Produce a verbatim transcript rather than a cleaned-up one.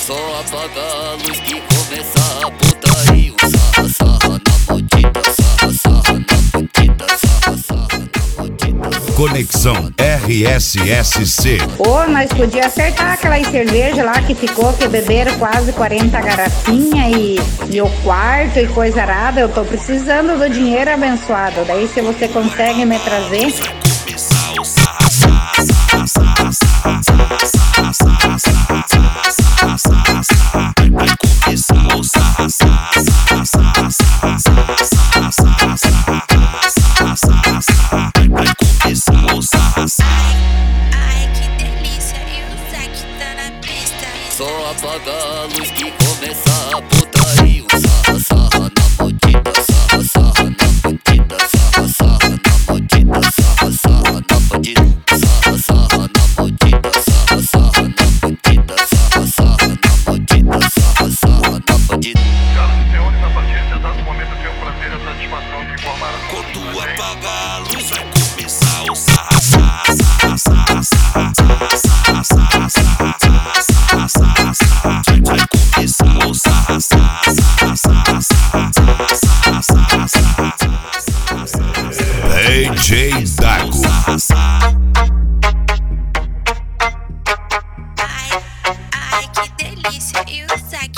Só apaga a luz que começa a putaria. Sarra, sarra na fodida, sarra, sarra na fodida, sarra, sarra na fodida. Conexão R S S C. Ô, nós podíamos acertar aquelas cervejas lá que ficou, que beberam quase quarenta garrafinhas e, e o quarto e coisa arada. Eu tô precisando do dinheiro abençoado. Daí se você consegue me trazer. Ai, que delícia, e o Zack tá na pista. Só apaga a luz que começa a putaria. Sarra, sarra na fodida, sarra, sarra na fodida, sarra, sarra na fodida, sarra, sarra na fodida, sarra, sarra na fodida, sarra, sarra na fodida, sarra, sarra na fodida, sarra, sarra na fodida. Senhoras e senhores, a partir desse exato momento eu tenho o prazer e a satisfação de informar a todos Quando vocês. apagar a luz vai começar o sarra, sarra, sarra, sarra, sarra, sarra, sarra, sarra, sarra, sarra, sarra. Vai começar o sarra, sarra, sarra, sarra, sarra, sarra, sarra, sarra, sarra. D J Dago. Ai, ai, que delícia, e o Zack